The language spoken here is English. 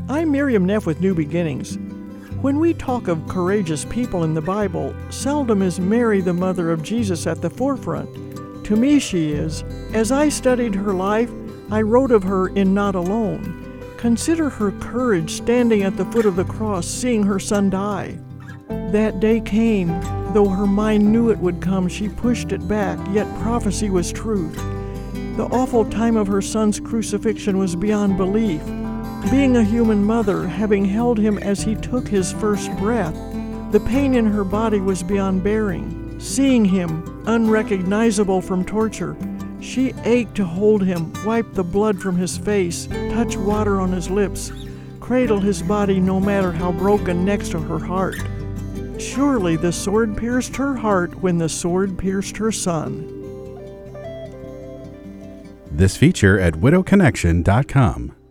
I'm Miriam Neff with New Beginnings. When we talk of courageous people in the Bible, seldom is Mary, the mother of Jesus, at the forefront. To me, she is. As I studied her life, I wrote of her in Not Alone. Consider her courage standing at the foot of the cross, seeing her son die. That day came. Though her mind knew it would come, she pushed it back, yet prophecy was truth. The awful time of her son's crucifixion was beyond belief. Being a human mother, having held him as he took his first breath, the pain in her body was beyond bearing. Seeing him, unrecognizable from torture, she ached to hold him, wipe the blood from his face, touch water on his lips, cradle his body no matter how broken next to her heart. Surely the sword pierced her heart when the sword pierced her son. This feature at widowconnection.com.